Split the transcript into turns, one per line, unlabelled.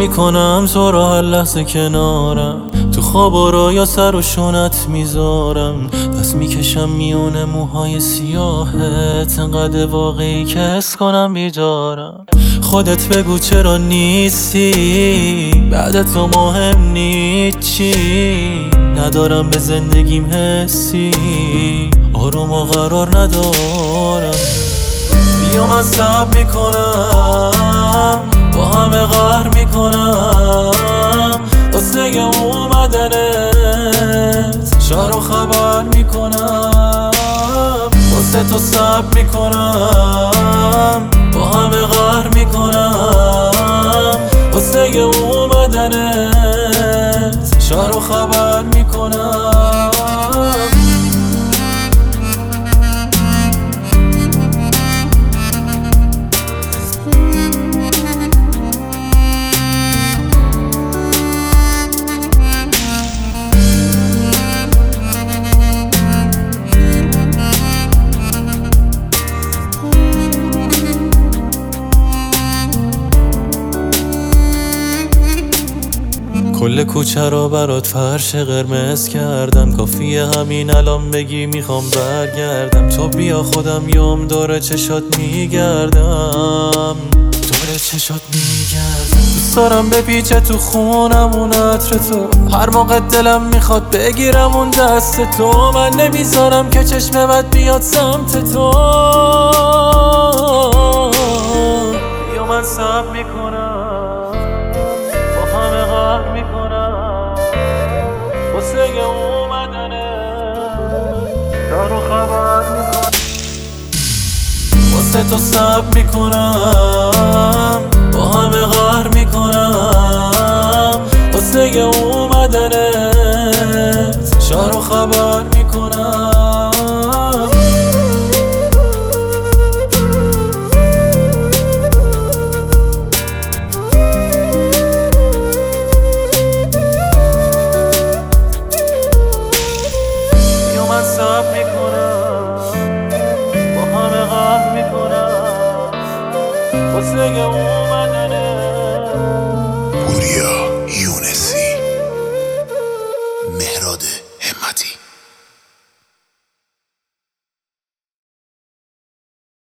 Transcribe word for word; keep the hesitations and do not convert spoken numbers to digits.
میکنم تو رو هر لحظه کنارم، تو خواب و رویا سر و شونت میذارم، دست میکشم میونه موهای سیاهت، انقدر واقعی که حس کنم بیدارم. خودت بگو چرا نیستی، بعد تو مهم نیست چی، ندارم به زندگیم حسی، آروم و قرار ندارم. بیا من صبر میکنم، با همه قهر میکنم، واسه اومدنت شهر و خبر میکنم، واسه تو صبر میکنم، با همه قهر میکنم، واسه اومدنت شهر و خبر میکنم. کل کوچه رو برات فرش قرمز کردم، کافیه همین الان بگی میخوام برگردم. تو بیا خودم یوم دور چشات میگردم، دور چشات میگردم. دوست دارم بپیچه تو خونم اون عطر تو، هر موقع دلم میخواد بگیرم اون دست تو، من نمیذارم که چشم بد بیاد سمت تو. بیا من صبر میکنم، با همه قهر میکنم، واسه اومدنه دار و خبر میکنم، واسه تو صبر میکنم، با همه قهر میکنم، واسه اومدنت شهر و خبر میکنم. صبر میکنم، با همه قهر میکنم، واسه اومدنه.